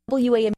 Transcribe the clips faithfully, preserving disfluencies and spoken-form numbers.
W A M.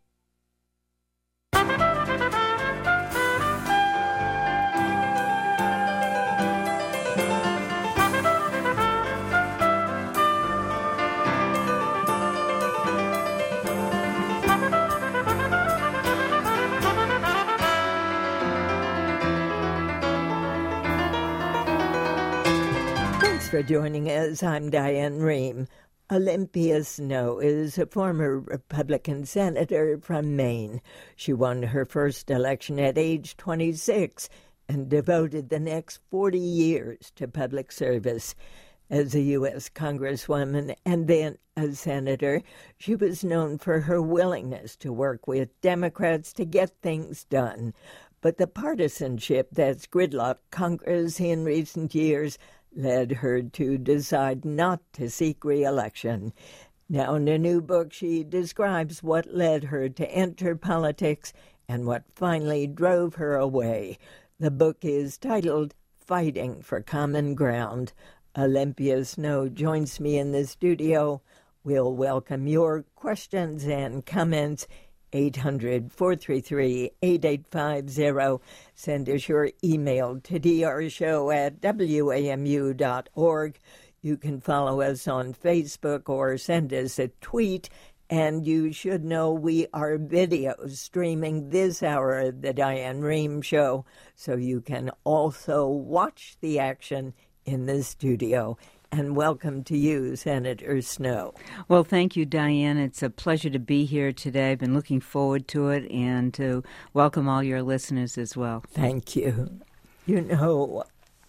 Thanks for joining us. I'm Diane Rehm. Olympia Snowe is a former Republican senator from Maine. She won her first election at age twenty-six and devoted the next forty years to public service. As a U S Congresswoman and then a senator, she was known for her willingness to work with Democrats to get things done. But the partisanship that's gridlocked Congress in recent years led her to decide not to seek re-election. Now, in a new book, she describes what led her to enter politics and what finally drove her away. The book is titled Fighting for Common Ground. Olympia Snowe joins me in the studio. We'll welcome your questions and comments. eight hundred, four three three, eight eight five zero. Send us your email to drshow at w a m u dot org. You can follow us on Facebook or send us a tweet. And you should know we are video streaming this hour of the Diane Rehm Show, so you can also watch the action in the studio. And welcome to you, Senator Snowe. Well, thank you, Diane. It's a pleasure to be here today. I've been looking forward to it and to welcome all your listeners as well. Thank you. You know,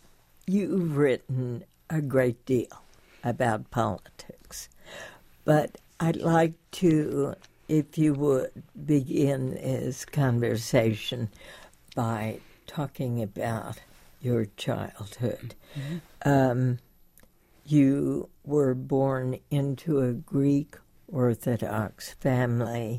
you've written a great deal about politics, but I'd like to, if you would, begin this conversation by talking about your childhood. Mm-hmm. Um You were born into a Greek Orthodox family.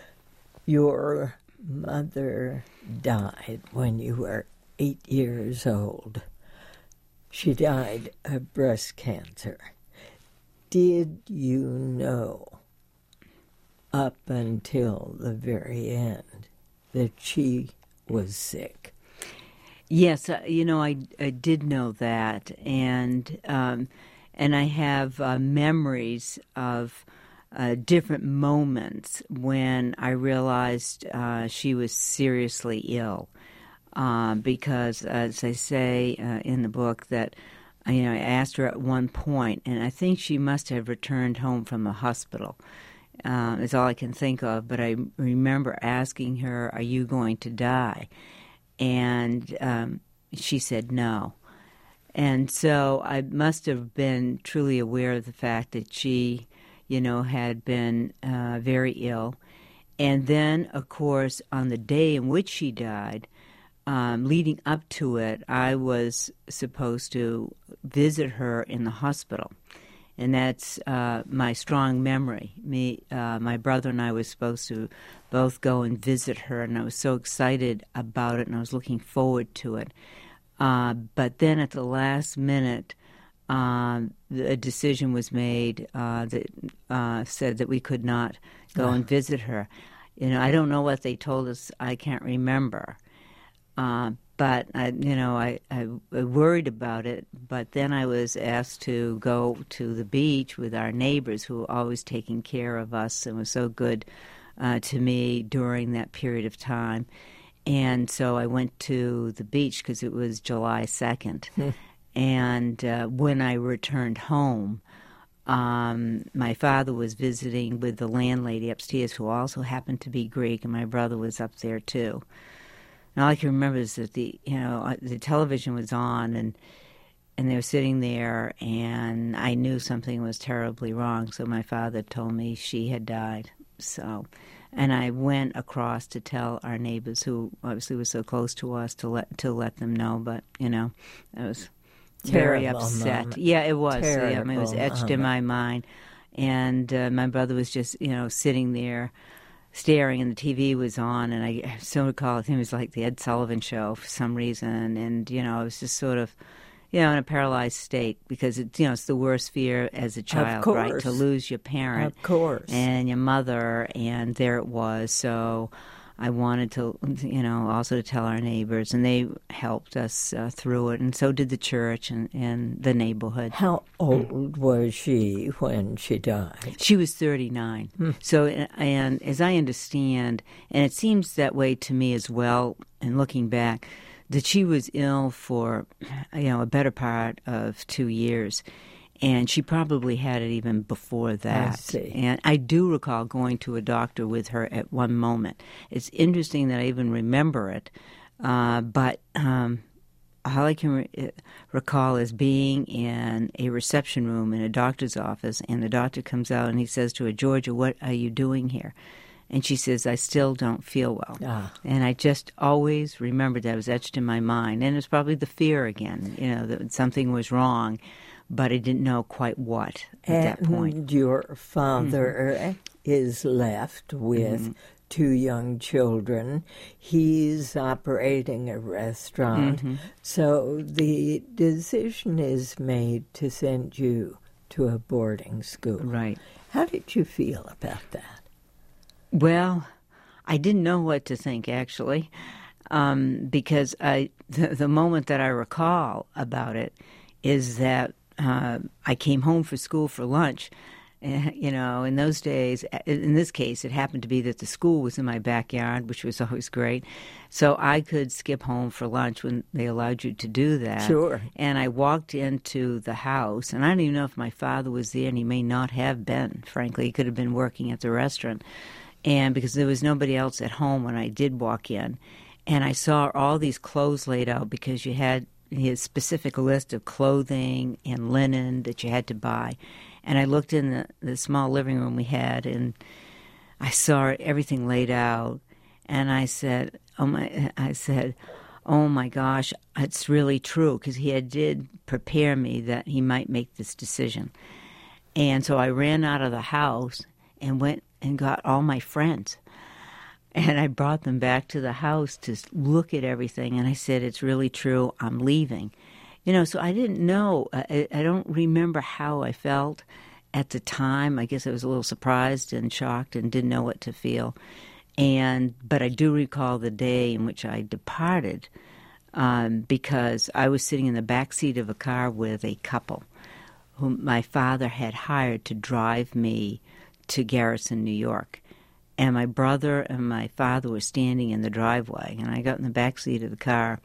Your mother died when you were eight years old. She died of breast cancer. Did you know up until the very end that she was sick? Yes, uh, you know, I, I did know that, and um, and I have uh, memories of uh, different moments when I realized uh, she was seriously ill, uh, because, as I say uh, in the book, that you know I asked her at one point, and I think she must have returned home from the hospital. Uh, is all I can think of, but I remember asking her, "Are you going to die?" And um, she said no. And so I must have been truly aware of the fact that she, you know, had been uh, very ill. And then, of course, on the day in which she died, um, leading up to it, I was supposed to visit her in the hospital. And that's uh, my strong memory. Me, uh, my brother and I were supposed to both go and visit her, and I was so excited about it, and I was looking forward to it. Uh, but then at the last minute, uh, a decision was made uh, that uh, said that we could not go and visit her. You know, I don't know what they told us. I can't remember. Uh, But, I, you know, I, I worried about it, but then I was asked to go to the beach with our neighbors who were always taking care of us and was so good uh, to me during that period of time. And so I went to the beach because it was July second. And uh, when I returned home, um, my father was visiting with the landlady upstairs, who also happened to be Greek, and my brother was up there too. And all I can remember is that the you know the television was on, and and they were sitting there, and I knew something was terribly wrong. So my father told me she had died. So, and I went across to tell our neighbors, who obviously were so close to us, to let to let them know. But you know, I was very Terrible upset. moment. Yeah, it was. Terrible Yeah, I mean, it was etched moment. in my mind. And uh, my brother was just you know sitting there, staring, and the T V was on, and I so recall him. It was like the Ed Sullivan Show for some reason, and you know, I was just sort of, you know, in a paralyzed state because it's, you know, it's the worst fear as a child, right? To lose your parent. Of course. And your mother, and there it was. So I wanted to, you know, also to tell our neighbors, and they helped us uh, through it, and so did the church and, and the neighborhood. How old was she when she died? She was thirty-nine. Hmm. So, and as I understand, and it seems that way to me as well, and looking back, that she was ill for, you know, a better part of two years. And she probably had it even before that. I see. And I do recall going to a doctor with her at one moment. It's interesting that I even remember it. Uh, but um, all I can re- recall is being in a reception room in a doctor's office, and the doctor comes out and he says to her, "Georgia, what are you doing here?" And she says, "I still don't feel well." Ah. And I just always remembered that. It was etched in my mind. And it's probably the fear again, you know, that something was wrong. But I didn't know quite what at and that point. And your father mm-hmm. is left with mm-hmm. two young children. He's operating a restaurant. Mm-hmm. So the decision is made to send you to a boarding school. Right. How did you feel about that? Well, I didn't know what to think, actually, um, because I the, the moment that I recall about it is that Uh, I came home for school for lunch. Uh, you know, in those days, in this case, it happened to be that the school was in my backyard, which was always great. So I could skip home for lunch when they allowed you to do that. Sure. And I walked into the house, and I don't even know if my father was there, and he may not have been, frankly. He could have been working at the restaurant. And because there was nobody else at home when I did walk in. And I saw all these clothes laid out because you had his specific list of clothing and linen that you had to buy. And I looked in the, the small living room we had, and I saw everything laid out. And I said, "Oh my!" I said, "Oh my gosh, it's really true," because he had did prepare me that he might make this decision. And so I ran out of the house and went and got all my friends. And I brought them back to the house to look at everything. And I said, "It's really true. I'm leaving." You know, so I didn't know. I, I don't remember how I felt at the time. I guess I was a little surprised and shocked and didn't know what to feel. And but I do recall the day in which I departed um, because I was sitting in the back seat of a car with a couple whom my father had hired to drive me to Garrison, New York. And my brother and my father were standing in the driveway, and I got in the back seat of the car.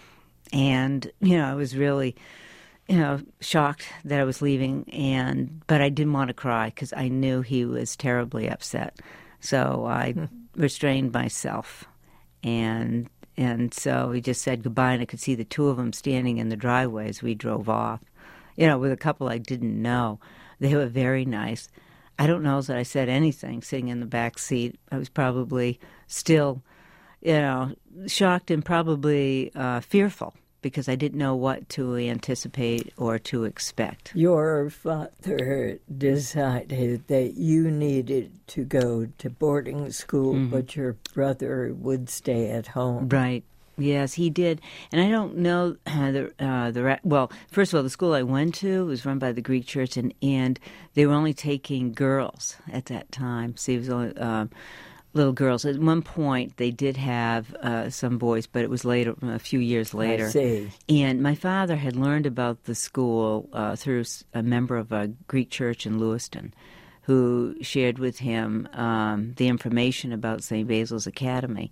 And, you know, I was really, you know, shocked that I was leaving, and but I didn't want to cry because I knew he was terribly upset. So I hmm. restrained myself, and and so we just said goodbye, and I could see the two of them standing in the driveway as we drove off, you know, with a couple I didn't know. They were very nice. I don't know that I said anything sitting in the back seat. I was probably still, you know, shocked and probably uh, fearful because I didn't know what to anticipate or to expect. Your father decided that you needed to go to boarding school, mm-hmm. but your brother would stay at home. Right. Yes, he did. And I don't know uh, the uh, the well. First of all, the school I went to was run by the Greek Church, and, and they were only taking girls at that time. So it was only um, little girls. At one point, they did have uh, some boys, but it was later, a few years later. I see. And my father had learned about the school uh, through a member of a Greek church in Lewiston, who shared with him um, the information about Saint Basil's Academy.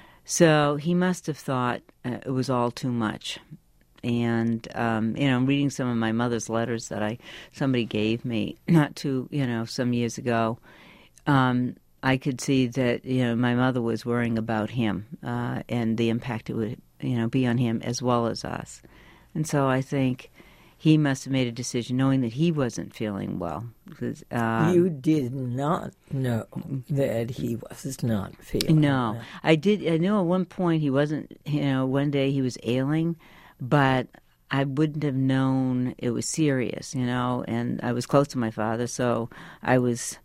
So he must have thought uh, it was all too much. And, um, you know, I'm reading some of my mother's letters that I somebody gave me not too, you know, some years ago. Um, I could see that, you know, my mother was worrying about him uh, and the impact it would, you know, be on him as well as us. And so I think he must have made a decision knowing that he wasn't feeling well. Because, um, you did not know that he was not feeling no, well. I did. I knew at one point he wasn't, you know, one day he was ailing, but I wouldn't have known it was serious, you know, and I was close to my father, so I was,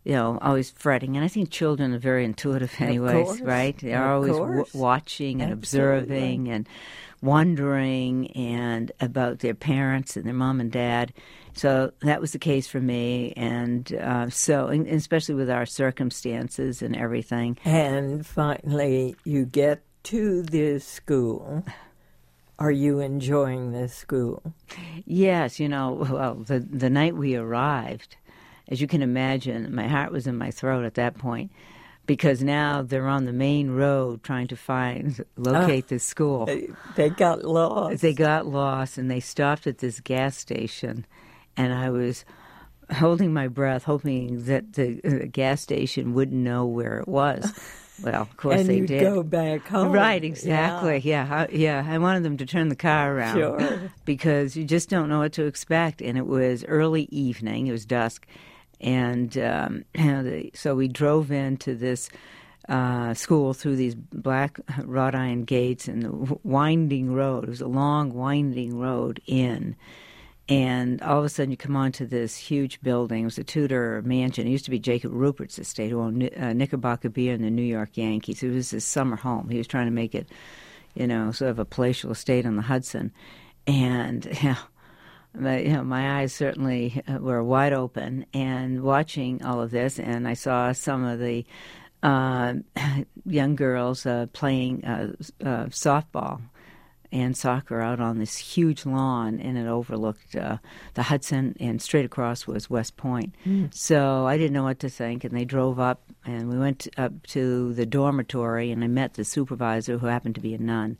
you know, always fretting. And I think children are very intuitive anyways, course. right? They're Of always course. w- watching and Absolutely. observing and wondering and about their parents and their mom and dad. So that was the case for me. And uh, so, and especially with our circumstances and everything. And finally, you get to this school. Are you enjoying this school? Yes, you know, well, the, the night we arrived, as you can imagine, my heart was in my throat at that point, because now they're on the main road trying to find, locate Ah, this school. They, they got lost. They got lost, and they stopped at this gas station, and I was holding my breath, hoping that the uh, gas station wouldn't know where it was. Well, of course and they you did. go back home. Right, exactly. Yeah, yeah. I, yeah. I wanted them to turn the car around. Sure. Because you just don't know what to expect. And it was early evening. It was dusk. And, um, and the, so we drove into this uh, school through these black wrought iron gates and the winding road. It was a long, winding road in. And all of a sudden, you come onto this huge building. It was a Tudor mansion. It used to be Jacob Rupert's estate, who owned uh, Knickerbocker Beer and the New York Yankees. It was his summer home. He was trying to make it, you know, sort of a palatial estate on the Hudson. And, you know, my, you know, my eyes certainly were wide open and watching all of this. And I saw some of the uh, young girls uh, playing uh, uh, softball and soccer out on this huge lawn, and it overlooked uh, the Hudson, and straight across was West Point. Mm. So I didn't know what to think, and they drove up, and we went up to the dormitory, and I met the supervisor, who happened to be a nun.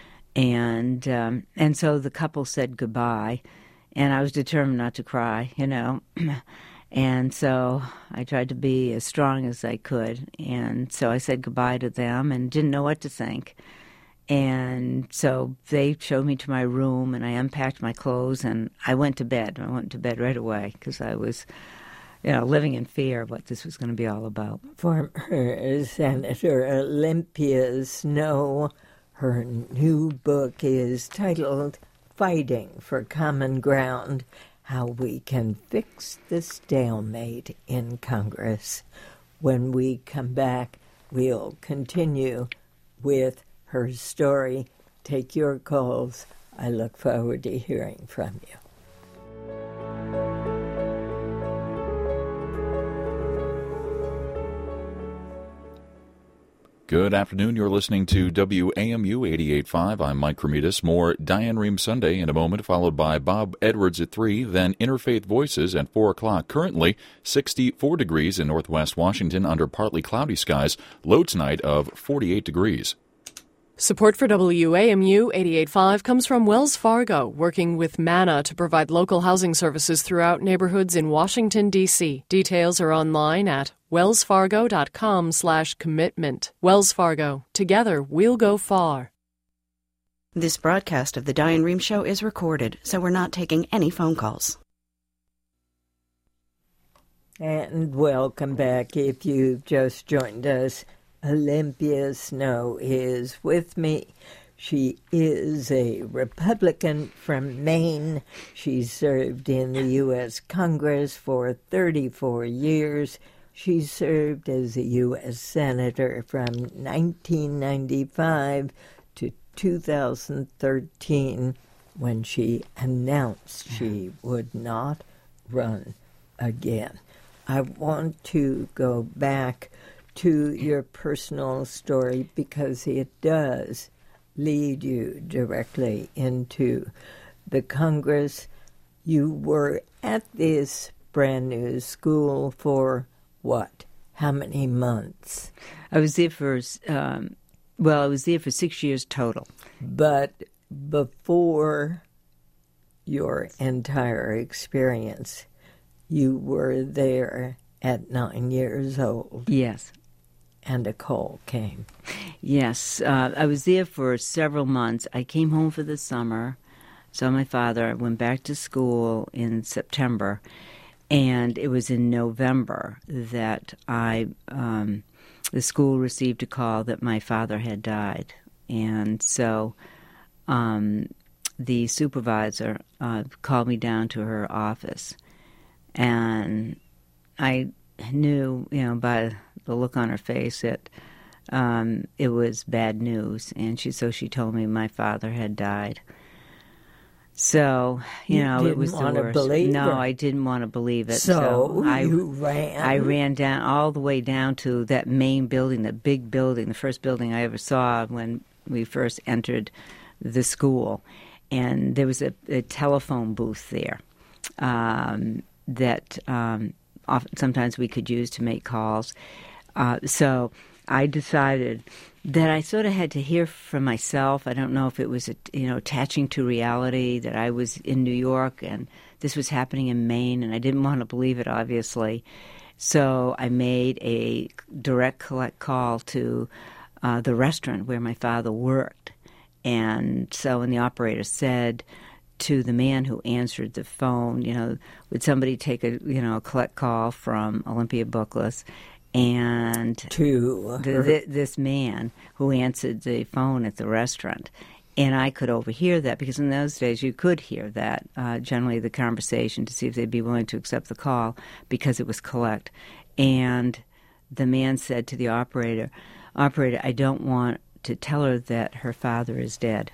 And um, and so the couple said goodbye, and I was determined not to cry, you know. And so I tried to be as strong as I could, and so I said goodbye to them and didn't know what to think. And so they showed me to my room, and I unpacked my clothes, and I went to bed. I went to bed right away because I was, you know, living in fear of what this was going to be all about. Former Senator Olympia Snowe, her new book is titled Fighting for Common Ground, How We Can Fix the Stalemate in Congress. When we come back, we'll continue with her story. Take your calls. I look forward to hearing from you. Good afternoon. You're listening to W A M U eighty-eight point five. I'm Mike Cremidas. More Diane Rehm Sunday in a moment, followed by Bob Edwards at three, then Interfaith Voices at four o'clock. Currently, sixty-four degrees in northwest Washington under partly cloudy skies. Low tonight of forty-eight degrees. Support for W A M U eighty-eight point five comes from Wells Fargo, working with MANA to provide local housing services throughout neighborhoods in Washington, D C Details are online at wellsfargo.com slash commitment. Wells Fargo. Together, we'll go far. This broadcast of the Diane Rehm Show is recorded, so we're not taking any phone calls. And welcome back if you've just joined us. Olympia Snowe is with me. She is a Republican from Maine. She served in the U S Congress for thirty-four years. She served as a U S Senator from nineteen ninety-five to two thousand thirteen, when she announced she would not run again. I want to go back to your personal story because it does lead you directly into the Congress. You were at this brand new school for what? How many months? I was there for, um, well, I was there for six years total. But before your entire experience, you were there at nine years old. Yes. And a call came. Yes. Uh, I was there for several months. I came home for the summer, saw my father, went back to school in September, and it was in November that I, um, the school received a call that my father had died. And so um, the supervisor uh, called me down to her office, and I knew, you know, by the look on her face that um, it was bad news, and she so she told me my father had died. So, you, you know, didn't it was the want to worst. believe no, her. I didn't want to believe it. So, So, I you ran. I ran down all the way down to that main building, the big building, the first building I ever saw when we first entered the school, and there was a, a telephone booth there um, that um, often, sometimes we could use to make calls. Uh, so I decided that I sort of had to hear from myself. I don't know if it was, you know, attaching to reality that I was in New York and this was happening in Maine, and I didn't want to believe it, obviously. So I made a direct collect call to uh, the restaurant where my father worked. And so when the operator said to the man who answered the phone, you know, would somebody take a, you know, a collect call from Olympia Bookless? And to the, the, this man who answered the phone at the restaurant. And I could overhear that because in those days you could hear that, uh, generally the conversation to see if they'd be willing to accept the call because it was collect. And the man said to the operator, operator, I don't want to tell her that her father is dead.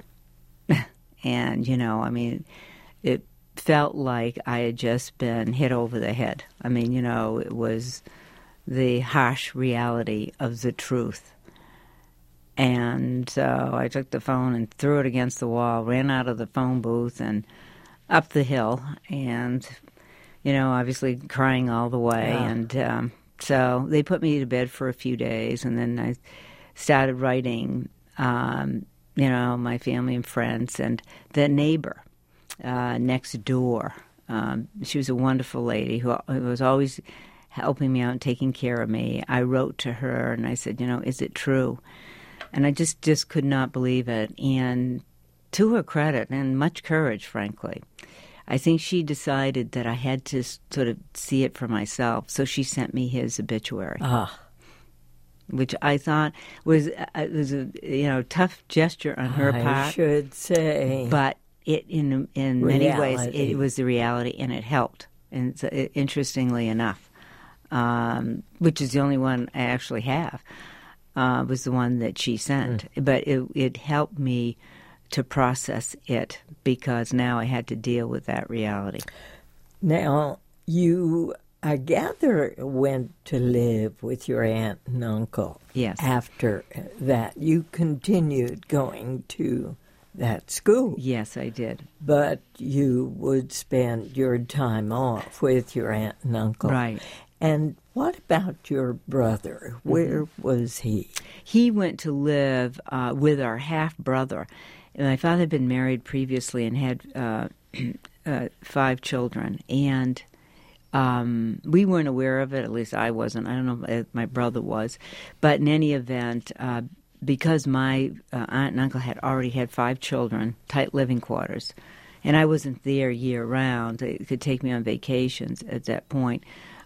And, you know, I mean, it felt like I had just been hit over the head. I mean, you know, it was the harsh reality of the truth. And so I took the phone and threw it against the wall, ran out of the phone booth and up the hill, and, you know, obviously crying all the way. Yeah. And um, so they put me to bed for a few days, and then I started writing, um, you know, my family and friends, and the neighbor uh, next door. Um, she was a wonderful lady who, who was always helping me out and taking care of me. I wrote to her and I said, you know, is it true? And I just, just could not believe it. And to her credit, and much courage, frankly, I think she decided that I had to sort of see it for myself. So she sent me his obituary, Ah. which I thought was, uh, was a, you know, tough gesture on her I part. should say. But it, in in many ways, Reality. it was the reality, and it helped. And so, it, interestingly enough, um, which is the only one I actually have, uh, was the one that she sent. Mm. But it, it helped me to process it because now I had to deal with that reality. Now, you, I gather, went to live with your aunt and uncle. Yes. After that, you continued going to that school. Yes, I did. But you would spend your time off with your aunt and uncle. Right. And what about your brother? Where mm-hmm. was he? He went to live uh, with our half-brother. My father had been married previously and had uh, uh, five children. And um, we weren't aware of it, at least I wasn't. I don't know if my brother was. But in any event, uh, because my uh, aunt and uncle had already had five children, tight living quarters, and I wasn't there year-round, they could take me on vacations at that point,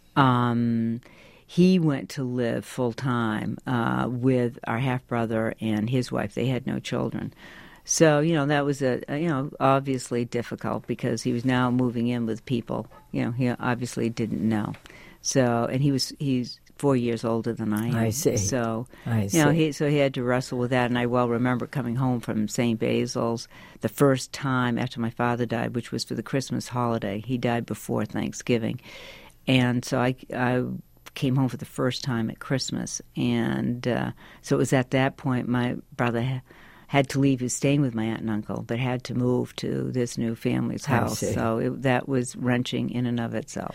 Um, he went to live full-time uh, with our half-brother and his wife. They had no children. So, you know, that was, a, a you know, obviously difficult because he was now moving in with people, you know, he obviously didn't know. So, and he was, he's four years older than I am. I see. So, I see. you know, he, so he had to wrestle with that. And I well remember coming home from Saint Basil's the first time after my father died, which was for the Christmas holiday. He died before Thanksgiving. And so I, I came home for the first time at Christmas. And uh, so it was at that point my brother ha- had to leave. He was staying with my aunt and uncle, but had to move to this new family's house. So it, that was wrenching in and of itself.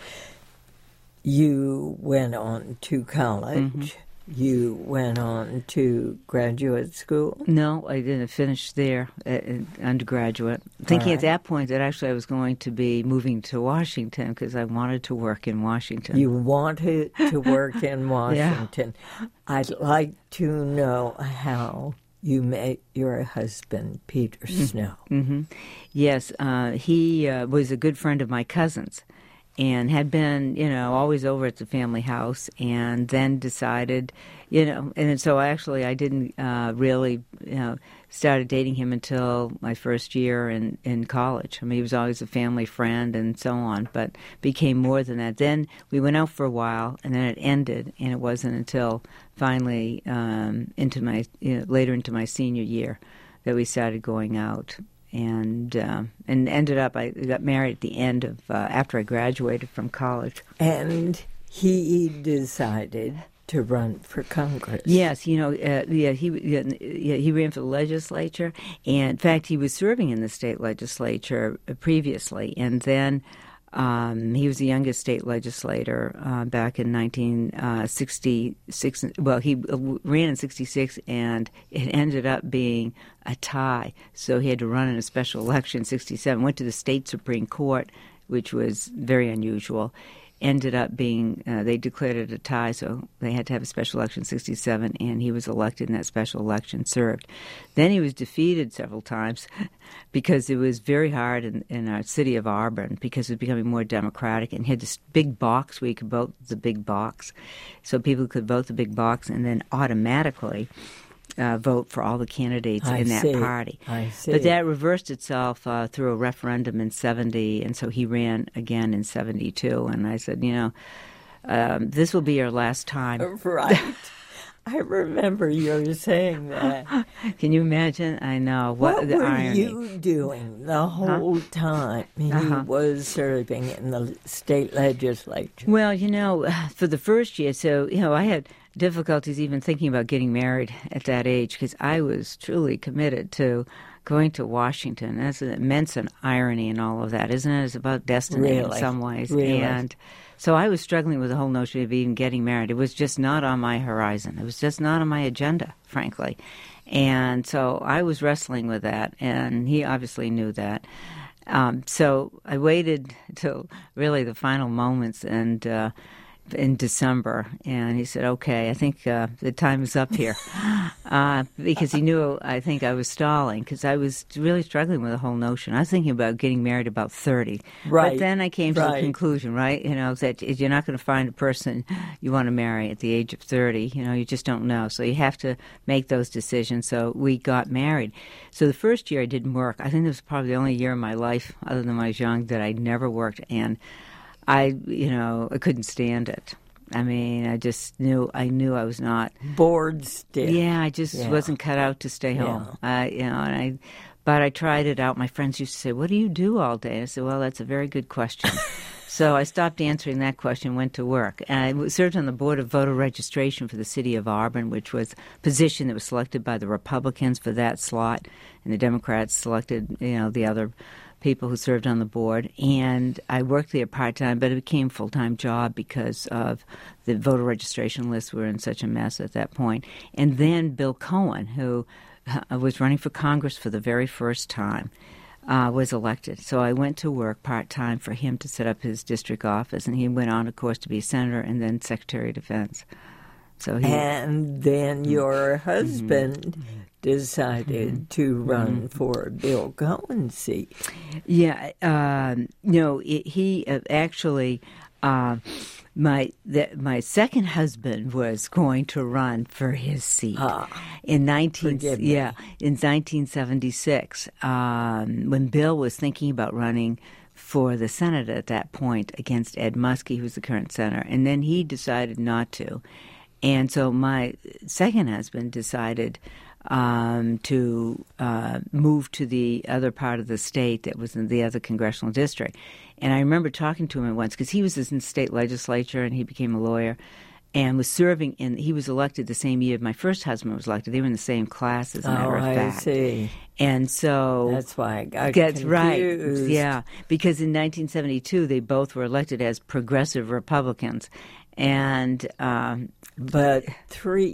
You went on to college. Mm-hmm. You went on to graduate school? No, I didn't finish there, uh, undergraduate. Thinking right. at that point that actually I was going to be moving to Washington because I wanted to work in Washington. You wanted to work in Washington. Yeah. I'd like to know how you met your husband, Peter Snow. Mm-hmm. Yes, uh, he uh, was a good friend of my cousin's. and had been, you know, always over at the family house, and then decided, you know, and so actually I didn't uh, really, you know, started dating him until my first year in, in college. I mean, he was always a family friend and so on, but became more than that. Then we went out for a while, and then it ended, and it wasn't until finally um, into my, you know, later into my senior year that we started going out. And um, and ended up, I got married at the end of, uh, after I graduated from college. And he decided to run for Congress. Yes, you know, uh, yeah, he yeah, he ran for the legislature. And in fact, he was serving in the state legislature previously. And then um, he was the youngest state legislator uh, back in nineteen sixty-six. Well, he ran in sixty-six, and it ended up being a tie. So he had to run in a special election in sixty-seven, went to the state Supreme Court, which was very unusual. Ended up being, uh, they declared it a tie, so they had to have a special election in sixty-seven, and he was elected in that special election, served. Then he was defeated several times because it was very hard in, in our city of Auburn because it was becoming more democratic, and he had this big box where you could vote the big box. So people could vote the big box and then automatically Uh, vote for all the candidates I in that see. party. I see. But that reversed itself uh, through a referendum in seventy, and so he ran again in seventy-two. And I said, you know, um, this will be your last time. Right. I remember you saying that. Can you imagine? I know. What, What the were irony. you doing the whole huh? time he uh-huh. was serving in the state legislature? Well, you know, for the first year, so, you know, I had difficulties even thinking about getting married at that age because I was truly committed to going to Washington. That's an immense an irony in all of that, isn't it? It's about destiny really? in some ways. Really? And so I was struggling with the whole notion of even getting married. It was just not on my horizon. It was just not on my agenda, frankly. And so I was wrestling with that, and he obviously knew that. Um, so I waited till really the final moments, and uh, in December, and he said, okay, I think uh, the time is up here, uh, because he knew, I think, I was stalling, because I was really struggling with the whole notion. I was thinking about getting married about thirty. Right. But then I came to right. the conclusion, right, you know, that you're not going to find a person you want to marry at the age of thirty. You know, you just don't know. So you have to make those decisions. So we got married. So the first year I didn't work. I think this was probably the only year in my life, other than when I was young, that I never worked, and I, you know, I couldn't stand it. I mean, I just knew, I knew I was not. Bored stiff. Yeah, I just yeah. wasn't cut out to stay home. Yeah. I, you know, and I, but I tried it out. My friends used to say, what do you do all day? I said, well, that's a very good question. So I stopped answering that question, went to work. And I served on the Board of Voter Registration for the city of Auburn, which was a position that was selected by the Republicans for that slot, and the Democrats selected, you know, the other people who served on the board. And I worked there part-time, but it became a full-time job because of the voter registration lists were in such a mess at that point. And then Bill Cohen, who uh, was running for Congress for the very first time, uh, was elected. So I went to work part-time for him to set up his district office, and he went on, of course, to be senator and then Secretary of Defense. So he, and then your husband mm-hmm. decided mm-hmm. to run mm-hmm. for Bill Cohen's seat. Yeah, uh, no, it, he uh, actually, uh, my the, my second husband was going to run for his seat ah, in nineteen yeah me. in nineteen seventy-six um, when Bill was thinking about running for the Senate at that point against Ed Muskie, who was the current senator, and then he decided not to. And so my second husband decided um, to uh, move to the other part of the state that was in the other congressional district. And I remember talking to him once because he was in the state legislature and he became a lawyer and was serving in, he was elected the same year my first husband was elected. They were in the same class, as a matter oh, of fact. I see. And so that's why I got that's confused. right. Yeah, because in nineteen seventy-two they both were elected as progressive Republicans. And um, but three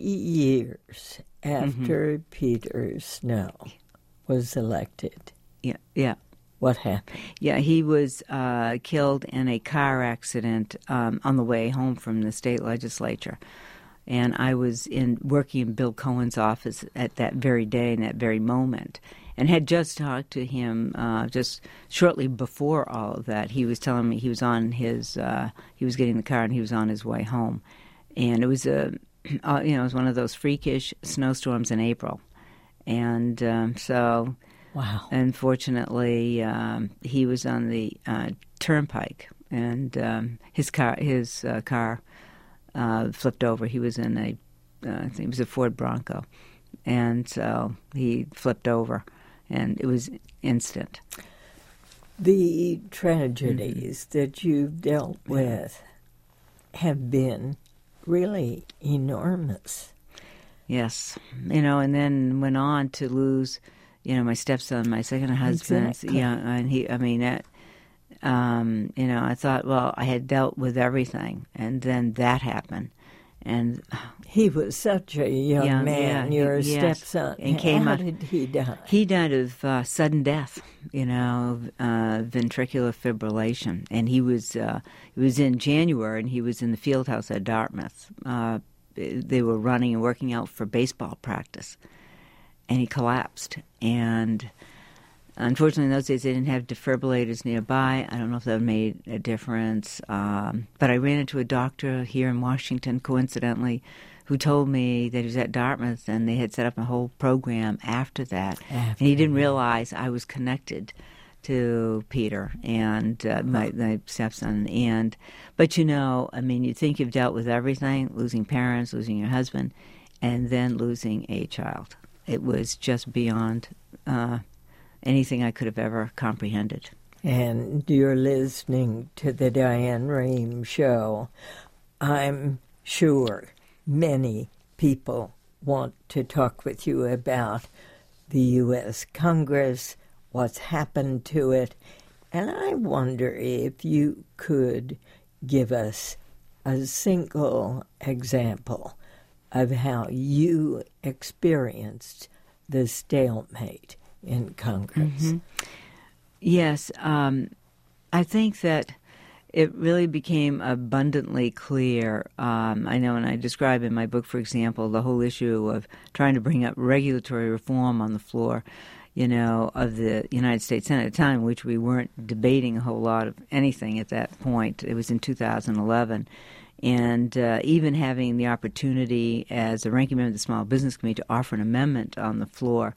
years after mm-hmm. Peter Snow was elected, yeah, yeah, what happened? Yeah, he was uh, killed in a car accident um, on the way home from the state legislature, and I was in working in Bill Cohen's office at that very day and that very moment. and had just talked to him uh, just shortly before all of that. He was telling me he was on his, uh, he was getting the car and he was on his way home. And it was a, uh, you know, it was one of those freakish snowstorms in April. And um, so, wow. Unfortunately, um, he was on the uh, turnpike, and um, his car, his uh, car uh, flipped over. He was in a, uh, I think it was a Ford Bronco. And so he flipped over, and it was instant. The tragedies mm-hmm. that you've dealt with have been really enormous. Yes. You know, and then went on to lose, you know, my stepson, my second husband. Exactly. Yeah, and he, I mean, that, um, you know, I thought, well, I had dealt with everything, and then that happened. And he was such a young yeah, man, yeah, your he, yes. stepson. And came How out, did he die? He died of uh, sudden death, you know, uh, ventricular fibrillation. And he was uh, it was in January, and he was in the field house at Dartmouth. Uh, they were running and working out for baseball practice, and he collapsed. And unfortunately, in those days, they didn't have defibrillators nearby. I don't know if that made a difference. Um, but I ran into a doctor here in Washington, coincidentally, who told me that he was at Dartmouth, and they had set up a whole program after that. After and he didn't realize I was connected to Peter and uh, my, my stepson. And but, you know, I mean, you think you've dealt with everything, losing parents, losing your husband, and then losing a child. It was just beyond Uh, anything I could have ever comprehended. And you're listening to the Diane Rehm Show. I'm sure many people want to talk with you about the U S Congress, what's happened to it, and I wonder if you could give us a single example of how you experienced the stalemate in Congress. Mm-hmm. Yes, um, I think that it really became abundantly clear. Um, I know, and I describe in my book, for example, the whole issue of trying to bring up regulatory reform on the floor, you know, of the United States Senate at a time in which we weren't debating a whole lot of anything at that point. It was in two thousand eleven. And uh, even having the opportunity as a ranking member of the Small Business Committee to offer an amendment on the floor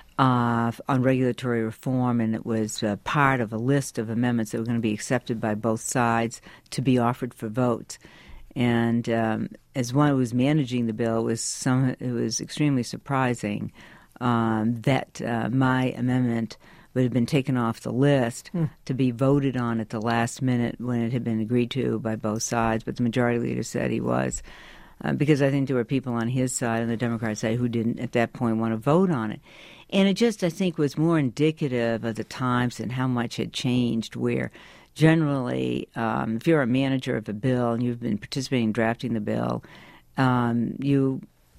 Uh, on regulatory reform, and it was uh, part of a list of amendments that were going to be accepted by both sides to be offered for votes. And um, as one who was managing the bill, it was some it was extremely surprising um, that uh, my amendment would have been taken off the list mm. to be voted on at the last minute when it had been agreed to by both sides. But the majority leader said he was, uh, because I think there were people on his side and the Democrat side who didn't at that point want to vote on it. And it just, I think, was more indicative of the times and how much had changed, where generally, um, if you're a manager of a bill and you've been participating in drafting the bill, um, you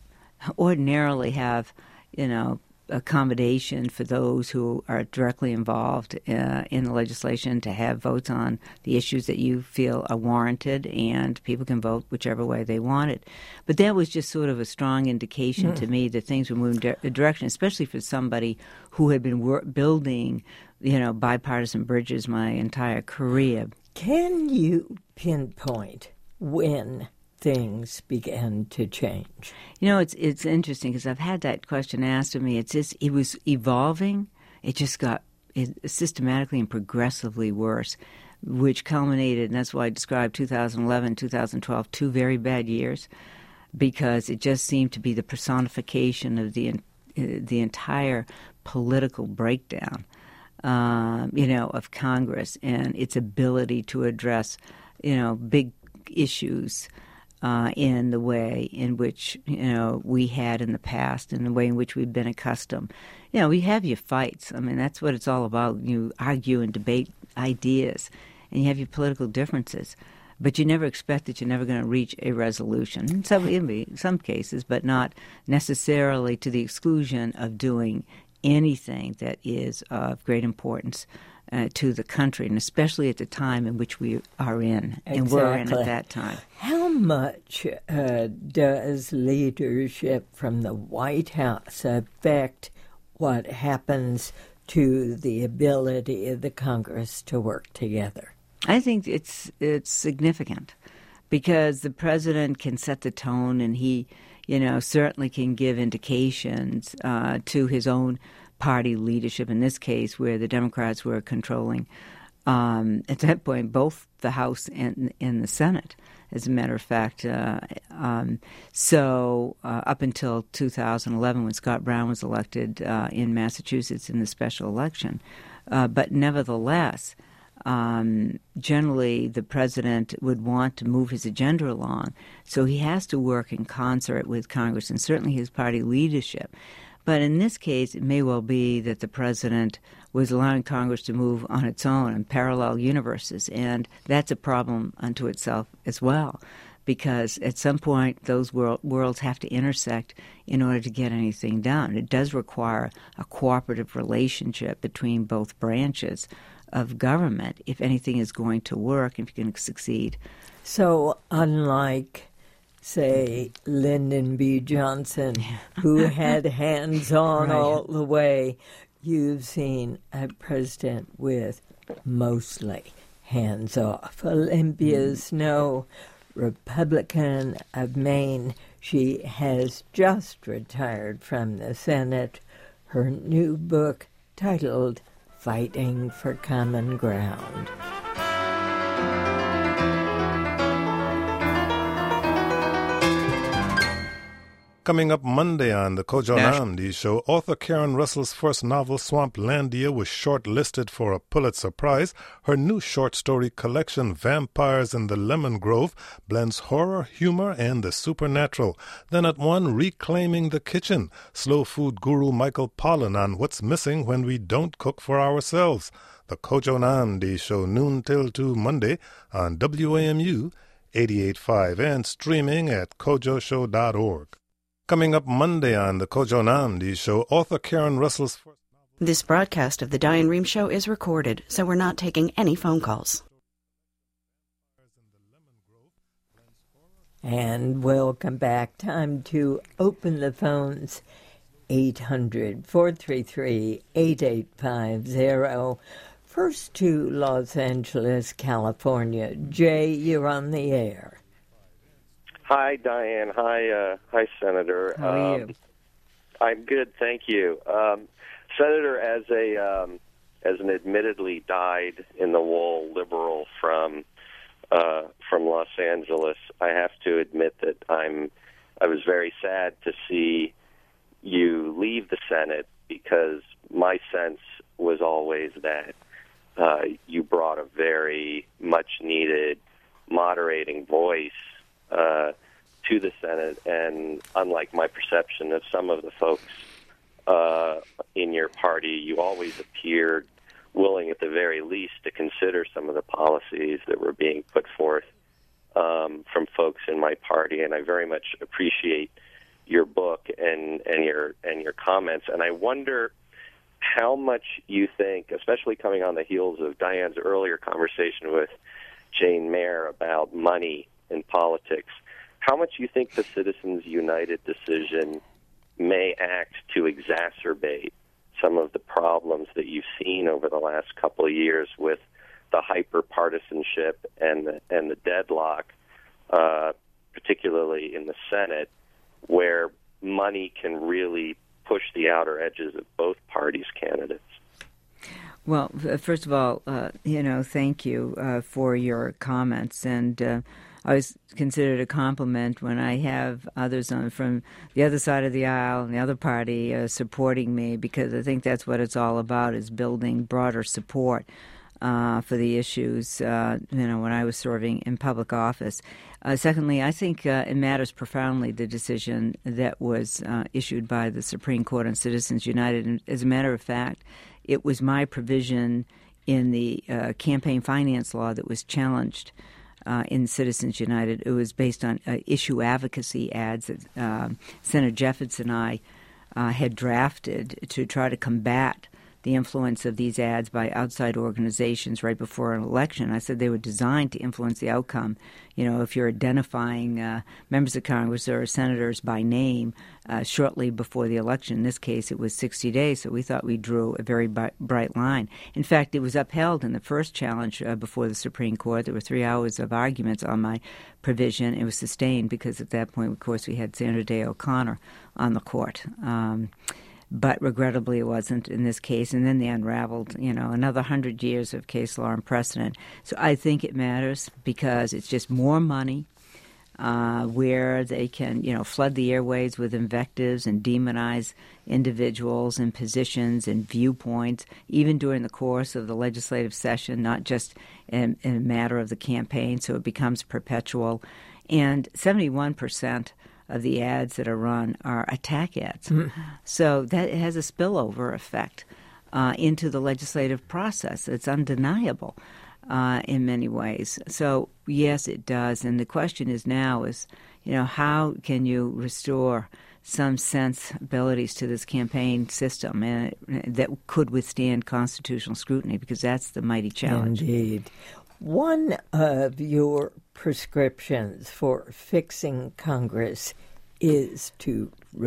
ordinarily have, you know, accommodation for those who are directly involved uh, in the legislation to have votes on the issues that you feel are warranted, and people can vote whichever way they want it. But that was just sort of a strong indication mm. to me that things were moving di- a direction, especially for somebody who had been wor- building, you know, bipartisan bridges my entire career. Can you pinpoint when things began to change? You know, it's it's interesting because I've had that question asked of me. It's just, it was evolving. It just got it, systematically and progressively worse, which culminated, and that's why I described two thousand eleven, two thousand twelve, two very bad years, because it just seemed to be the personification of the the entire political breakdown, uh, you know, of Congress and its ability to address, you know, big issues Uh, in the way in which, you know, we had in the past, in the way in which we've been accustomed. You know, we have your fights. I mean, that's what it's all about. You argue and debate ideas, and you have your political differences. But you never expect that you're never going to reach a resolution. In some, in some cases, but not necessarily to the exclusion of doing anything that is of great importance Uh, to the country, and especially at the time in which we are in, exactly. and were in at that time. How much uh, does leadership from the White House affect what happens to the ability of the Congress to work together? I think it's it's significant because the president can set the tone, and he, you know, certainly can give indications uh, to his own party leadership. In this case, where the Democrats were controlling, um, at that point, both the House and, and the Senate, as a matter of fact. Uh, um, so uh, up until two thousand eleven, when Scott Brown was elected uh, in Massachusetts in the special election. Uh, but nevertheless, Um, generally, the president would want to move his agenda along, so he has to work in concert with Congress and certainly his party leadership. But in this case, it may well be that the president was allowing Congress to move on its own in parallel universes, and that's a problem unto itself as well, because at some point those world, worlds have to intersect in order to get anything done. It does require a cooperative relationship between both branches of government if anything is going to work, if you're going to succeed. So unlike, say, Lyndon B. Johnson, who had hands-on Right. all the way, you've seen a president with mostly hands-off. Olympia Snowe, Republican of Maine. She has just retired from the Senate. Her new book, titled Fighting for Common Ground. Coming up Monday on the Kojo Namdi Show, author Karen Russell's first novel, Swamplandia, was shortlisted for a Pulitzer Prize. Her new short story collection, Vampires in the Lemon Grove, blends horror, humor, and the supernatural. Then at one, Reclaiming the Kitchen, slow food guru Michael Pollan on what's missing when we don't cook for ourselves. The Kojo Namdi Show, noon till two Monday on W A M U eighty-eight point five and streaming at kojo show dot org. Coming up Monday on the Kojo Namdi Show, author Karen Russell's first novel. This broadcast of The Diane Rehm Show is recorded, so we're not taking any phone calls. And we'll come back. Time to open the phones. eight hundred, four three three, eight eight five zero. First to Los Angeles, California. Jay, you're on the air. Hi, Diane. Hi, uh, hi, Senator. How are you? Um, I'm good, thank you. Um, Senator, as a um, as an admittedly dyed-in-the-wool liberal from uh, from Los Angeles, I have to admit that I'm I was very sad to see you leave the Senate, because my sense was always that uh, you brought a very much-needed moderating voice Uh, to the Senate, and unlike my perception of some of the folks uh, in your party, you always appeared willing, at the very least, to consider some of the policies that were being put forth um, from folks in my party, and I very much appreciate your book and, and your and your comments. And I wonder how much you think, especially coming on the heels of Diane's earlier conversation with Jane Mayer about money in politics, how much you think the Citizens United decision may act to exacerbate some of the problems that you've seen over the last couple of years with the hyper-partisanship and the, and the deadlock, uh, particularly in the Senate, where money can really push the outer edges of both parties' candidates? Well, first of all, uh, you know, thank you uh, for your comments, and uh, I always consider it a compliment when I have others on from the other side of the aisle and the other party uh, supporting me, because I think that's what it's all about, is building broader support uh, for the issues, uh, you know, when I was serving in public office. Uh, secondly, I think uh, it matters profoundly, the decision that was uh, issued by the Supreme Court on Citizens United. And as a matter of fact, it was my provision in the uh, campaign finance law that was challenged Uh, in Citizens United. It was based on uh, issue advocacy ads that uh, Senator Jeffords and I uh, had drafted to try to combat the influence of these ads by outside organizations right before an election. I said they were designed to influence the outcome. You know, if you're identifying uh, members of Congress or senators by name uh, shortly before the election, in this case it was sixty days, so we thought we drew a very b- bright line. In fact, it was upheld in the first challenge uh, before the Supreme Court. There were three hours of arguments on my provision. It was sustained because at that point, of course, we had Sandra Day O'Connor on the court. Um, But regrettably, it wasn't in this case. And then they unraveled, you know, another hundred years of case law and precedent. So I think it matters because it's just more money uh, where they can, you know, flood the airways with invectives and demonize individuals and positions and viewpoints, even during the course of the legislative session, not just in, in a matter of the campaign. So it becomes perpetual. And seventy-one percent of the ads that are run are attack ads. Mm. So that has a spillover effect uh, into the legislative process. It's undeniable uh, in many ways. So, yes, it does. And the question is now is, you know, how can you restore some sensibilities to this campaign system uh, that could withstand constitutional scrutiny? Because that's the mighty challenge. Indeed. One of your prescriptions for fixing Congress is to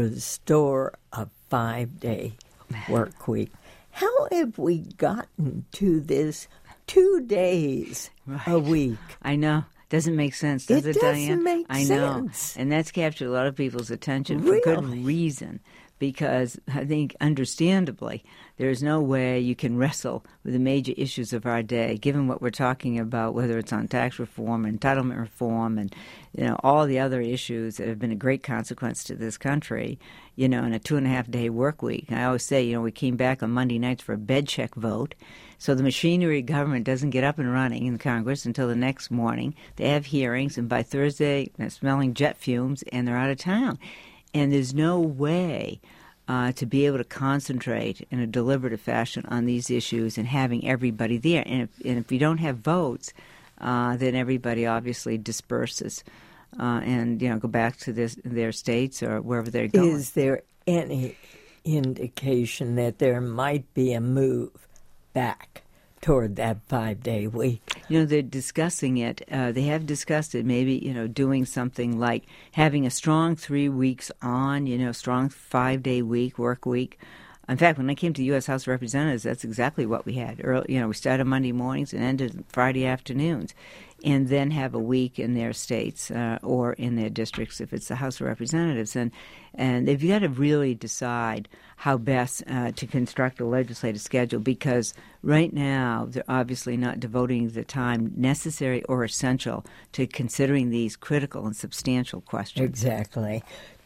restore a five-day work week. How have we gotten to this two days right. a week? I know. Doesn't make sense, does it, it doesn't Diane? make I sense. know. And that's captured a lot of people's attention really? for good reason. Because I think, understandably, there is no way you can wrestle with the major issues of our day, given what we're talking about, whether it's on tax reform, entitlement reform, and you know all the other issues that have been a great consequence to this country. You know, in a two and a half day work week. I always say, you know, we came back on Monday nights for a bed check vote, so the machinery of government doesn't get up and running in Congress until the next morning. They have hearings, and by Thursday, they're smelling jet fumes, and they're out of town. And there's no way uh, to be able to concentrate in a deliberative fashion on these issues and having everybody there. And if, and if you don't have votes, uh, then everybody obviously disperses uh, and, you know, go back to this, their states or wherever they're going. Is there any indication that there might be a move back toward that five-day week? You know, they're discussing it. Uh, they have discussed it, maybe, you know, doing something like having a strong three weeks on, you know, strong five-day week, work week. In fact, when I came to the U S House of Representatives, that's exactly what we had. Early, you know, we started Monday mornings and ended Friday afternoons, and then have a week in their states uh, or in their districts if it's the House of Representatives. And and they've got to really decide how best uh, to construct a legislative schedule, because right now they're obviously not devoting the time necessary or essential to considering these critical and substantial questions. Exactly.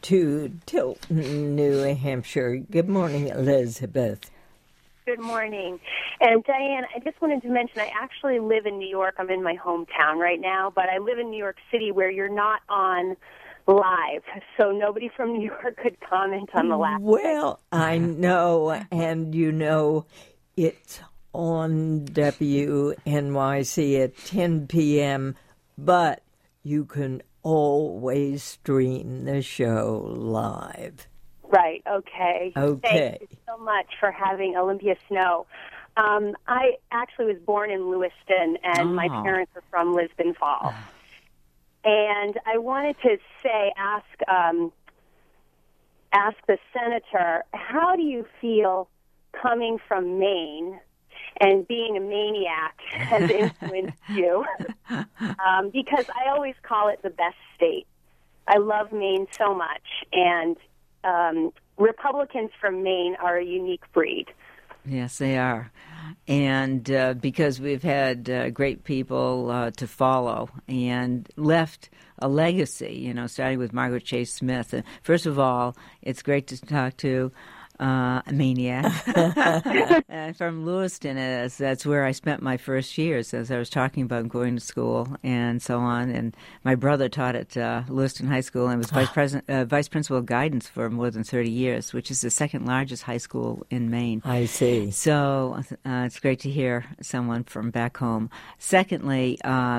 To Tilton, New Hampshire. Good morning, Elizabeth. Good morning. And Diane, I just wanted to mention I actually live in New York. I'm in my hometown right now, but I live in New York City where you're not on live, so nobody from New York could comment on the last Well, I know, and you know, it's on W N Y C at ten p.m., but you can always stream the show live. Right, okay. Okay. Thank you so much for having Olympia Snow. Um, I actually was born in Lewiston, and oh. my parents are from Lisbon Falls. And I wanted to say, ask um, ask the senator, how do you feel coming from Maine and being a maniac has influenced you? Um, because I always call it the best state. I love Maine so much, and um, Republicans from Maine are a unique breed. Yes, they are. And uh, because we've had uh, great people uh, to follow and left a legacy, you know, starting with Margaret Chase Smith. Uh, first of all, it's great to talk to uh, a maniac uh, from Lewiston. As that's where I spent my first years, as I was talking about going to school and so on. And my brother taught at uh, Lewiston High School and was vice president, uh, vice principal of guidance for more than thirty years, which is the second largest high school in Maine. I see. So uh, it's great to hear someone from back home. Secondly, um,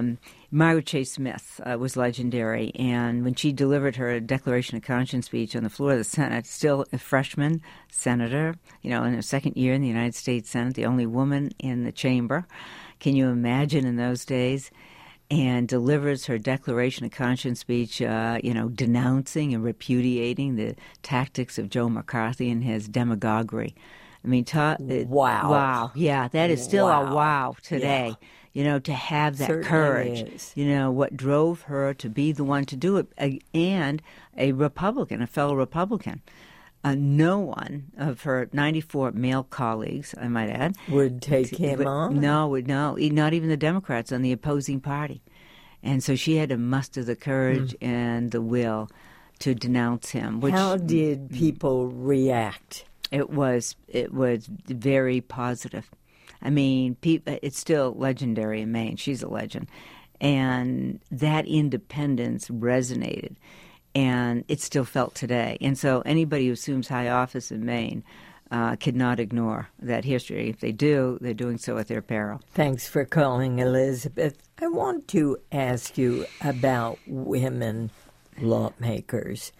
Margaret Chase Smith uh, was legendary, and when she delivered her Declaration of Conscience speech on the floor of the Senate, still a freshman senator, you know, in her second year in the United States Senate, the only woman in the chamber. Can you imagine in those days? And delivers her Declaration of Conscience speech, uh, you know, denouncing and repudiating the tactics of Joe McCarthy and his demagoguery. I mean, ta- wow. Wow. Yeah, that is still wow. a wow today. Yeah. You know, to have that Certainly courage, is. you know, what drove her to be the one to do it, and a Republican, a fellow Republican. Uh, no one of her ninety-four male colleagues, I might add, would take him would, on. No, would no, not even the Democrats on the opposing party. And so she had to muster the courage mm. and the will to denounce him. Which, How did people react? It was it was very positive. I mean, it's still legendary in Maine. She's a legend. And that independence resonated, and it's still felt today. And so anybody who assumes high office in Maine uh, cannot ignore that history. If they do, they're doing so at their peril. Thanks for calling, Elizabeth. I want to ask you about women lawmakers.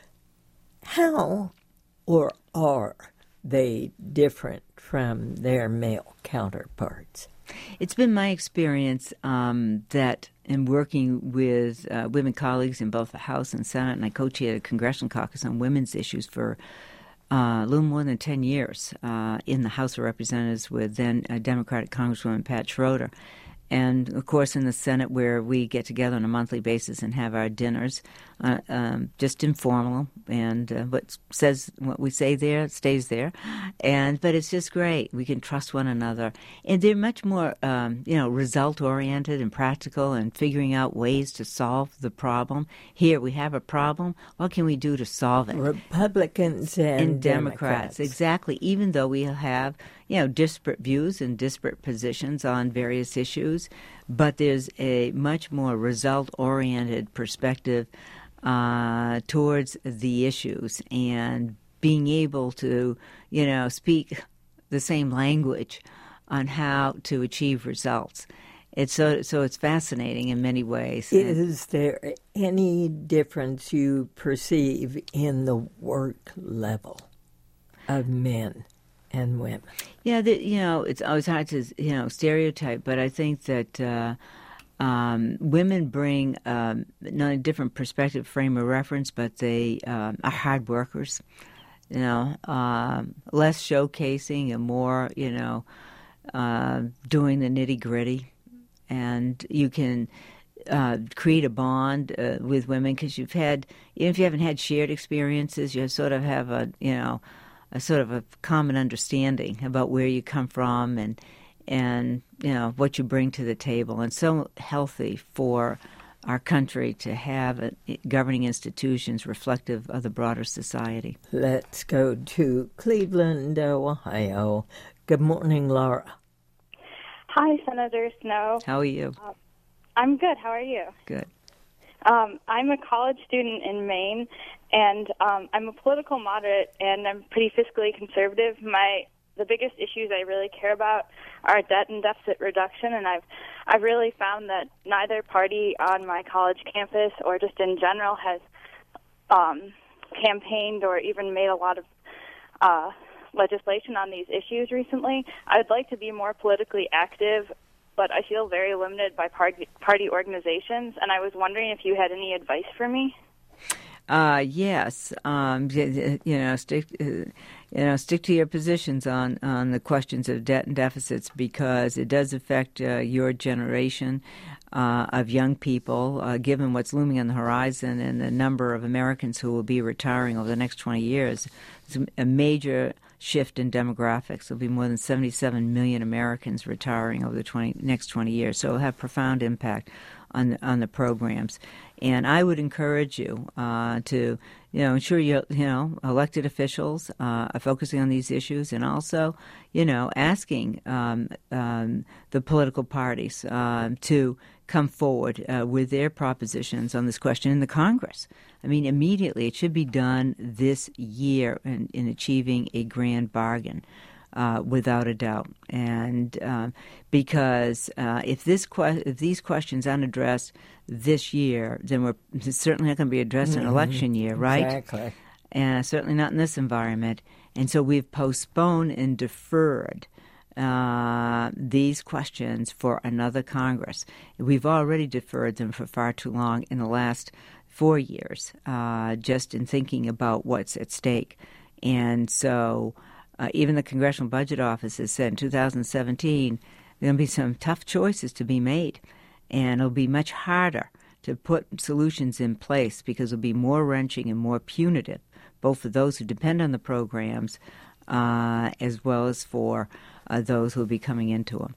How or are they different from their male counterparts? It's been my experience um, that in working with uh, women colleagues in both the House and Senate, and I co-chaired a congressional caucus on women's issues for uh, a little more than ten years uh, in the House of Representatives with then uh, Democratic Congresswoman Pat Schroeder. And, of course, in the Senate, where we get together on a monthly basis and have our dinners, uh, um, just informal, and uh, what says what we say there stays there. And but it's just great. We can trust one another, and they're much more, um, you know, result-oriented and practical, and figuring out ways to solve the problem. Here we have a problem. What can we do to solve it? Republicans and, and Democrats, Democrats, exactly. Even though we have, you know, disparate views and disparate positions on various issues, but there's a much more result-oriented perspective uh, towards the issues, and being able to, you know, speak the same language on how to achieve results. It's so so it's fascinating in many ways. Is there any difference you perceive in the work level of men and women? Yeah, the, you know, it's always hard to, you know, stereotype, but I think that uh, um, women bring um, not a different perspective, frame of reference, but they um, are hard workers, you know, um, less showcasing and more, you know, uh, doing the nitty-gritty. And you can uh, create a bond uh, with women because you've had, even if you haven't had shared experiences, you sort of have a, you know, a sort of a common understanding about where you come from and, and you know, what you bring to the table. And so healthy for our country to have a, governing institutions reflective of the broader society. Let's go to Cleveland, Ohio. Good morning, Laura. Hi, Senator Snowe. How are you? Uh, I'm good. How are you? Good. Um, I'm a college student in Maine, and um, I'm a political moderate, and I'm pretty fiscally conservative. My the biggest issues I really care about are debt and deficit reduction, and I've I've really found that neither party on my college campus or just in general has um, campaigned or even made a lot of uh, legislation on these issues recently. I'd like to be more politically active, but I feel very limited by party, party organizations, and I was wondering if you had any advice for me. Uh, yes, um, you know, stick, uh, you know, stick to your positions on, on the questions of debt and deficits, because it does affect uh, your generation uh, of young people, uh, given what's looming on the horizon and the number of Americans who will be retiring over the next twenty years. It's a major shift in demographics. There'll be more than seventy-seven million Americans retiring over the twenty, next twenty years, so it'll have profound impact on the, on the programs. And I would encourage you uh, to, you know, ensure you, you know, elected officials uh, are focusing on these issues, and also, you know, asking um, um, the political parties um, to come forward uh, with their propositions on this question in the Congress. I mean, immediately, it should be done this year in, in achieving a grand bargain uh, without a doubt. And uh, because uh, if this que- if these questions aren't addressed this year, then we're it's certainly not going to be addressed in Mm-hmm. election year, right? Exactly. And certainly not in this environment. And so we've postponed and deferred uh, these questions for another Congress. We've already deferred them for far too long in the last four years, uh, just in thinking about what's at stake. And so uh, even the Congressional Budget Office has said in two thousand seventeen there are going to be some tough choices to be made, and it'll be much harder to put solutions in place because it'll be more wrenching and more punitive, both for those who depend on the programs uh, as well as for uh, those who will be coming into them.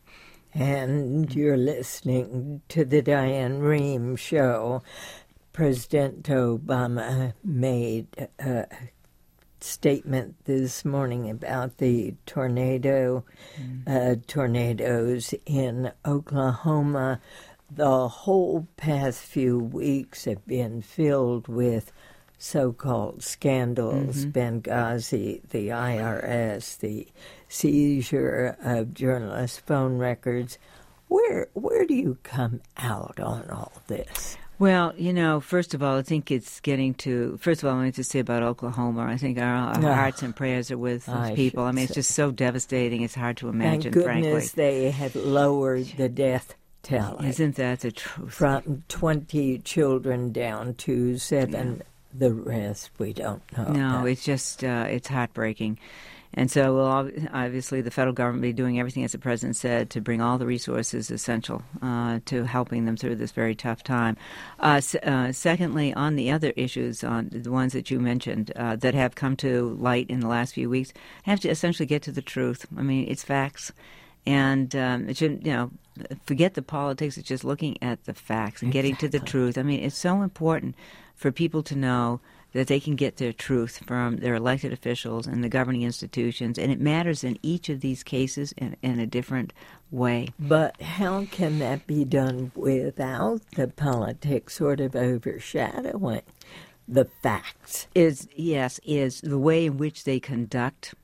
And you're listening to the Diane Rehm Show. President Obama made a statement this morning about the tornado, mm. uh, tornadoes in Oklahoma. The whole past few weeks have been filled with so-called scandals, mm-hmm. Benghazi, the I R S, the seizure of journalists' phone records. Where where do you come out on all this? Well, you know, first of all, I think it's getting to, first of all, I wanted to say about Oklahoma, I think our, our oh, hearts and prayers are with I those people. I mean, it's say. just so devastating, it's hard to imagine, Thank frankly. goodness they have lowered the death tally. Isn't that the truth? From twenty children down to seven. Yeah. The rest we don't know. No, about. it's just, uh, it's heartbreaking. And so we'll obviously the federal government will be doing everything, as the president said, to bring all the resources essential uh, to helping them through this very tough time. Uh, uh, secondly, on the other issues, on the ones that you mentioned uh, that have come to light in the last few weeks, have to essentially get to the truth. I mean, it's facts. And um, it should, you know, forget the politics. It's just looking at the facts and getting exactly. to the truth. I mean, it's so important for people to know that they can get their truth from their elected officials and the governing institutions, and it matters in each of these cases in, in a different way. But how can that be done without the politics sort of overshadowing the facts? Is yes, is the way in which they conduct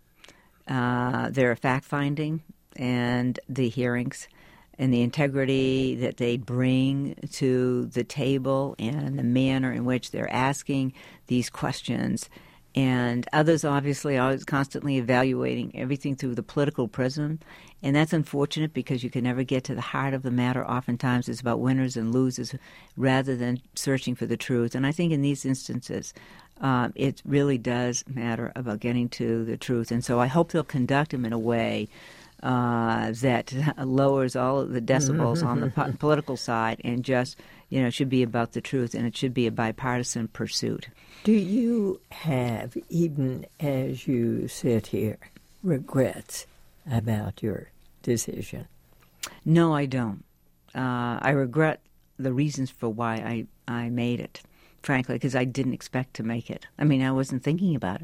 uh, their fact-finding and the hearings, and the integrity that they bring to the table and the manner in which they're asking these questions. And others obviously are constantly evaluating everything through the political prism. And that's unfortunate because you can never get to the heart of the matter. Oftentimes it's about winners and losers rather than searching for the truth. And I think in these instances, uh, it really does matter about getting to the truth. And so I hope they'll conduct them in a way Uh, that lowers all of the decibels on the po- political side and just, you know, should be about the truth, and it should be a bipartisan pursuit. Do you have, even as you sit here, regrets about your decision? No, I don't. Uh, I regret the reasons for why I, I made it, frankly, because I didn't expect to make it. I mean, I wasn't thinking about it.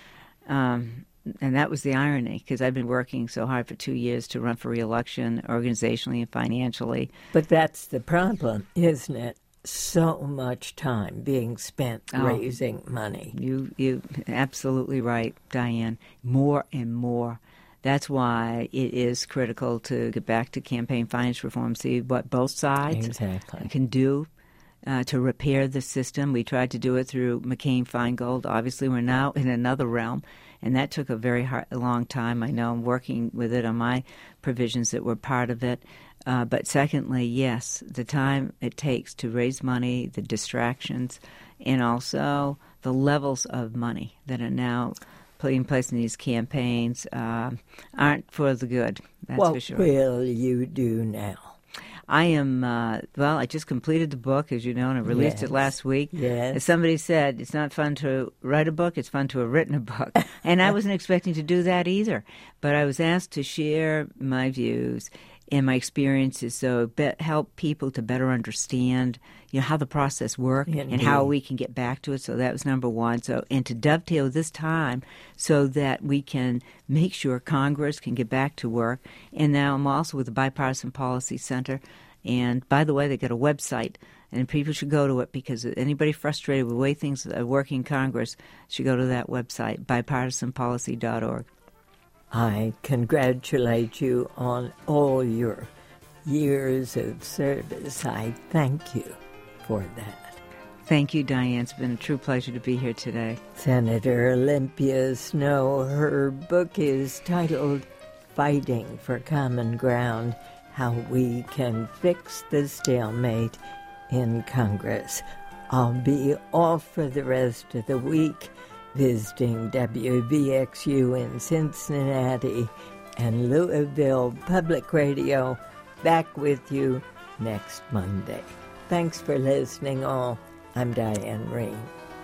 Um And that was the irony, because I've been working so hard for two years to run for re-election, organizationally and financially. But that's the problem, isn't it? So much time being spent oh, raising money. You, you absolutely right, Diane. More and more. That's why it is critical to get back to campaign finance reform, see what both sides exactly. can do uh, to repair the system. We tried to do it through McCain-Feingold. Obviously, we're now in another realm. And that took a very hard, a long time. I know I'm working with it on my provisions that were part of it. Uh, but secondly, yes, the time it takes to raise money, the distractions, and also the levels of money that are now putting place in these campaigns uh, aren't for the good, that's what for sure. What will you do now? I am, uh, well, I just completed the book, as you know, and I released yes. it last week. Yes. As somebody said, it's not fun to write a book, it's fun to have written a book. And I wasn't expecting to do that either. But I was asked to share my views and my experiences so be- help people to better understand, you know, how the process works and how we can get back to it. So that was number one. So, and to dovetail this time so that we can make sure Congress can get back to work. And now I'm also with the Bipartisan Policy Center. And by the way, they got a website, and people should go to it, because anybody frustrated with the way things are working in Congress should go to that website, bipartisan policy dot org. I congratulate you on all your years of service. I thank you for that. Thank you, Diane. It's been a true pleasure to be here today. Senator Olympia Snowe, her book is titled Fighting for Common Ground, How We Can Fix the Stalemate in Congress. I'll be off for the rest of the week, visiting W V X U in Cincinnati and Louisville Public Radio. Back with you next Monday. Thanks for listening, all. I'm Diane Rehm.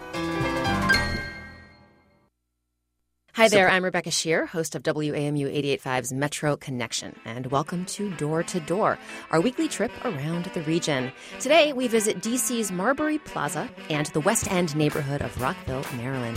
Hi there, I'm Rebecca Shear, host of W A M U eighty-eight point five's Metro Connection, and welcome to Door to Door, our weekly trip around the region. Today, we visit D C's Marbury Plaza and the West End neighborhood of Rockville, Maryland.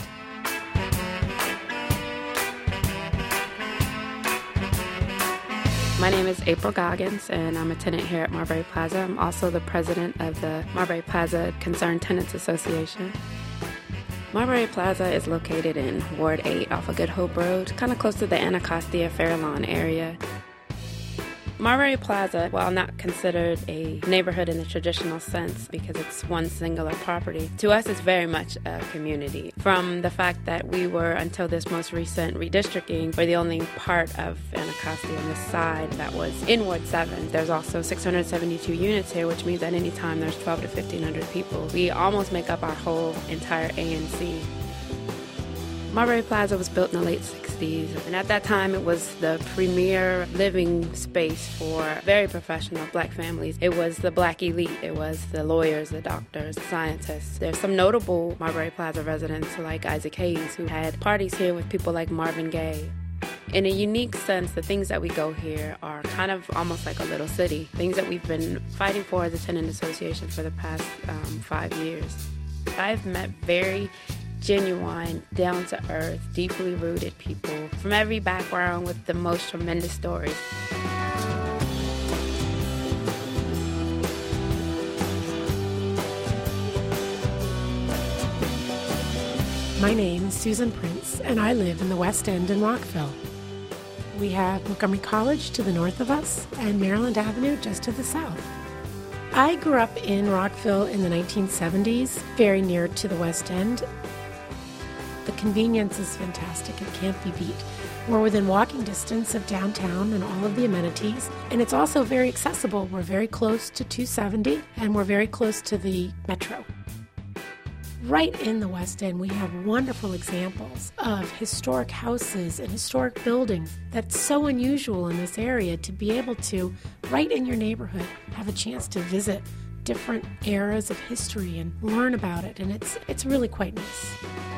My name is April Goggins, and I'm a tenant here at Marbury Plaza. I'm also the president of the Marbury Plaza Concerned Tenants Association. Marbury Plaza is located in Ward eight off of Good Hope Road, kind of close to the Anacostia Fairlawn area. Marbury Plaza, while not considered a neighborhood in the traditional sense because it's one singular property, to us it's very much a community. From the fact that we were, until this most recent redistricting, we're the only part of Anacostia on this side that was in Ward seven. There's also six hundred seventy-two units here, which means at any time there's twelve to fifteen hundred people. We almost make up our whole entire A N C. Marbury Plaza was built in the late sixties, and at that time it was the premier living space for very professional black families. It was the black elite. It was the lawyers, the doctors, the scientists. There's some notable Marbury Plaza residents like Isaac Hayes, who had parties here with people like Marvin Gaye. In a unique sense, the things that we go here are kind of almost like a little city, things that we've been fighting for as a tenant association for the past um, five years. I've met very genuine, down-to-earth, deeply rooted people from every background with the most tremendous stories. My name is Susan Prince, and I live in the West End in Rockville. We have Montgomery College to the north of us and Maryland Avenue just to the south. I grew up in Rockville in the nineteen seventies, very near to the West End. The convenience is fantastic. It can't be beat. We're within walking distance of downtown and all of the amenities, and it's also very accessible. We're very close to two seventy, and we're very close to the Metro. Right in the West End, we have wonderful examples of historic houses and historic buildings that's so unusual in this area to be able to, right in your neighborhood, have a chance to visit different eras of history and learn about it, and it's it's really quite nice.